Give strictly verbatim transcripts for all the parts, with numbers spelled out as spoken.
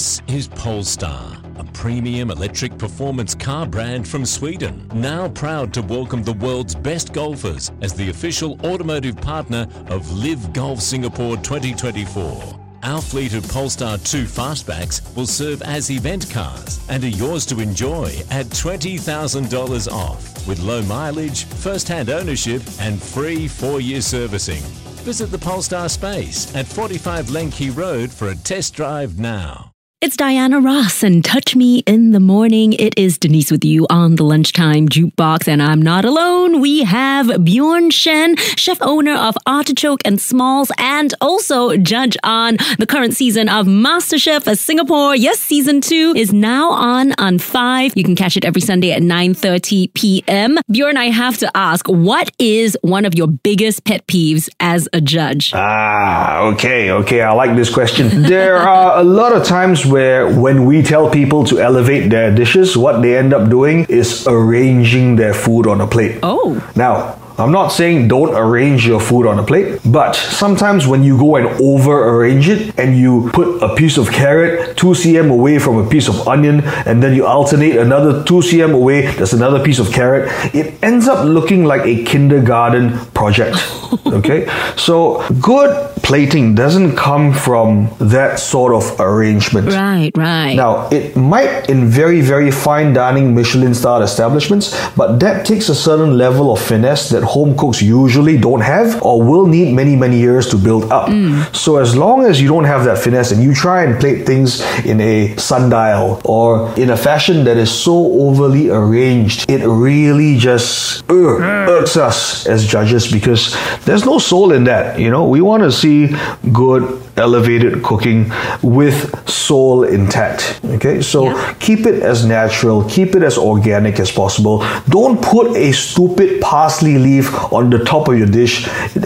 This is Polestar, a premium electric performance car brand from Sweden, now proud to welcome the world's best golfers as the official automotive partner of Live Golf Singapore twenty twenty-four. Our fleet of Polestar two Fastbacks will serve as event cars and are yours to enjoy at twenty thousand dollars off, with low mileage, first-hand ownership and free four-year servicing. Visit the Polestar space at forty-five Lenki Road for a test drive now. It's Diana Ross and Touch Me in the Morning. It is Denise with you on the Lunchtime Jukebox, and I'm not alone. We have Bjorn Shen, chef owner of Artichoke and Smalls, and also judge on the current season of MasterChef Singapore. Yes, season two is now on on five. You can catch it every Sunday at nine thirty p.m. Bjorn, I have to ask, what is one of your biggest pet peeves as a judge? Ah, okay, okay. I like this question. There are a lot of times where when we tell people to elevate their dishes, what they end up doing is arranging their food on a plate. Oh. Now, I'm not saying don't arrange your food on a plate, but sometimes when you go and over-arrange it and you put a piece of carrot two centimeters away from a piece of onion and then you alternate another two centimeters away, there's another piece of carrot, it ends up looking like a kindergarten project. Okay? So good plating doesn't come from that sort of arrangement. Right, right. Now, it might in very, very fine dining Michelin-starred establishments, but that takes a certain level of finesse that home cooks usually don't have or will need many, many years to build up. Mm. So as long as you don't have that finesse and you try and plate things in a sundial or in a fashion that is so overly arranged, it really just uh, irks us as judges because there's no soul in that. You know, we want to see good elevated cooking with soul intact. Okay, so yeah. Keep it as natural, keep it as organic as possible. Don't put a stupid parsley leaf on the top of your dish.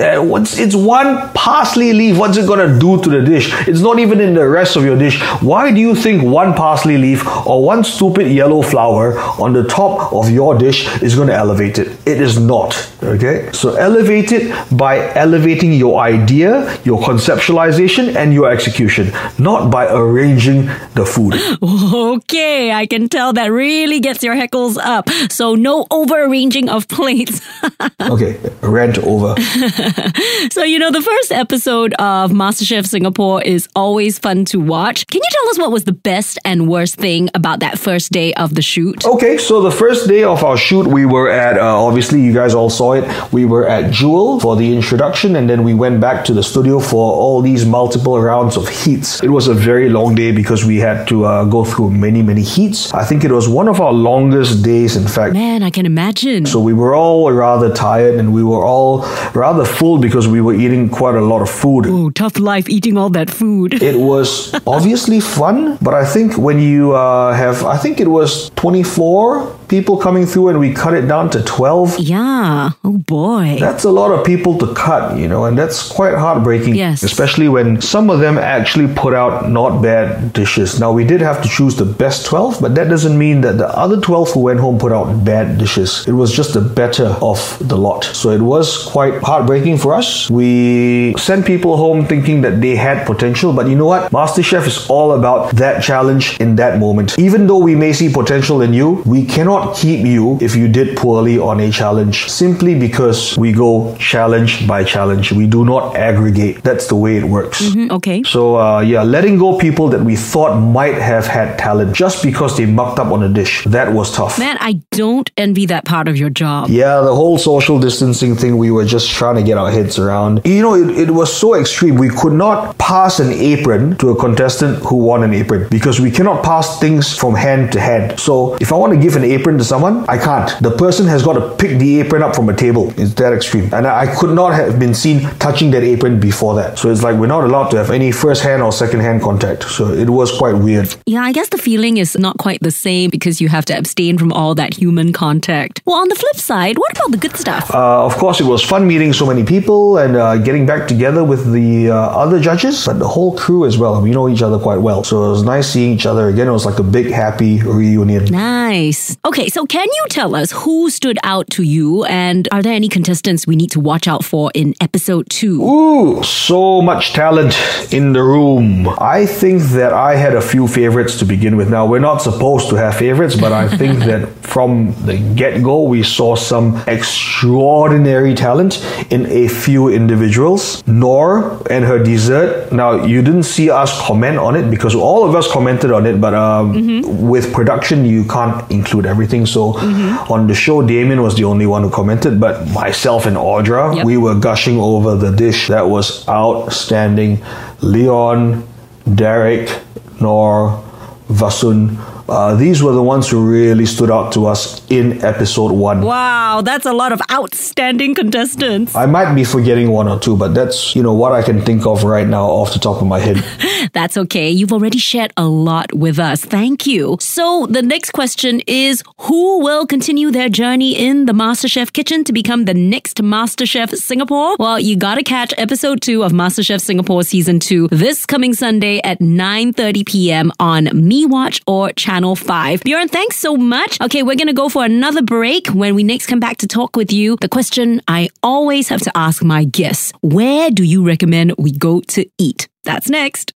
It's one parsley leaf. What's it gonna do to the dish? It's not even in the rest of your dish. Why do you think one parsley leaf or one stupid yellow flower on the top of your dish is gonna elevate it? It is not. Okay, so elevate it by elevating your idea, your conceptualization, and your execution, not by arranging the food. Okay, I can tell that really gets your heckles up. So no over-arranging of plates. Okay, rant over. So, you know, the first episode of MasterChef Singapore is always fun to watch. Can you tell us what was the best and worst thing about that first day of the shoot? Okay, so the first day of our shoot, we were at, uh, obviously you guys all saw it, we were at Jewel for the introduction, and then we went back to the studio for all these multiple multiple rounds of heats. It was a very long day because we had to uh, go through many, many heats. I think it was one of our longest days, in fact. Man, I can imagine. So we were all rather tired and we were all rather full because we were eating quite a lot of food. Oh, tough life eating all that food. It was obviously fun, but I think when you uh, have, I think it was twenty-four people coming through and we cut it down to twelve. Yeah. Oh boy. That's a lot of people to cut, you know, and that's quite heartbreaking. Yes. Especially when some of them actually put out not bad dishes. Now, we did have to choose the best twelve, but that doesn't mean that the other twelve who went home put out bad dishes. It was just the better of the lot. So it was quite heartbreaking for us. We sent people home thinking that they had potential, but you know what? MasterChef is all about that challenge in that moment. Even though we may see potential in you, we cannot keep you if you did poorly on a challenge simply because we go challenge by challenge. We do not aggregate. That's the way it works. Mm-hmm, okay. So, uh, yeah, letting go people that we thought might have had talent just because they mucked up on a dish. That was tough. Man, I don't envy that part of your job. Yeah, the whole social distancing thing, we were just trying to get our heads around. You know, it, it was so extreme. We could not pass an apron to a contestant who won an apron because we cannot pass things from hand to hand. So, if I want to give an apron to someone, I can't. The person has got to pick the apron up from a table. It's that extreme. And I could not have been seen touching that apron before that. So, it's like we're not allowed to have any first-hand or second-hand contact. So it was quite weird. Yeah, I guess the feeling is not quite the same because you have to abstain from all that human contact. Well, on the flip side, what about the good stuff? Uh, of course, it was fun meeting so many people and uh, getting back together with the uh, other judges, but the whole crew as well. We know each other quite well. So it was nice seeing each other again. It was like a big, happy reunion. Nice. Okay. Okay, so can you tell us who stood out to you, and are there any contestants we need to watch out for in episode two? Ooh, so much talent in the room. I think that I had a few favorites to begin with. Now, we're not supposed to have favorites, but I think that from the get-go, we saw some extraordinary talent in a few individuals. Noor and her dessert. Now, you didn't see us comment on it because all of us commented on it, but um, mm-hmm. with production, you can't include everything. So mm-hmm. on the show, Damien was the only one who commented, but myself and Audra, yep. we were gushing over the dish. That was outstanding. Leon, Derek, Noor, Vasun, Uh, these were the ones who really stood out to us in episode one. Wow, that's a lot of outstanding contestants. I might be forgetting one or two, but that's, you know, what I can think of right now off the top of my head. That's okay. You've already shared a lot with us. Thank you. So the next question is, who will continue their journey in the MasterChef kitchen to become the next MasterChef Singapore? Well, you gotta catch episode two of MasterChef Singapore Season two this coming Sunday at nine thirty p.m. on MeWatch or Channel five. Bjorn, thanks so much. Okay, we're gonna go for another break. When we next come back to talk with you, the question I always have to ask my guests, where do you recommend we go to eat? That's next.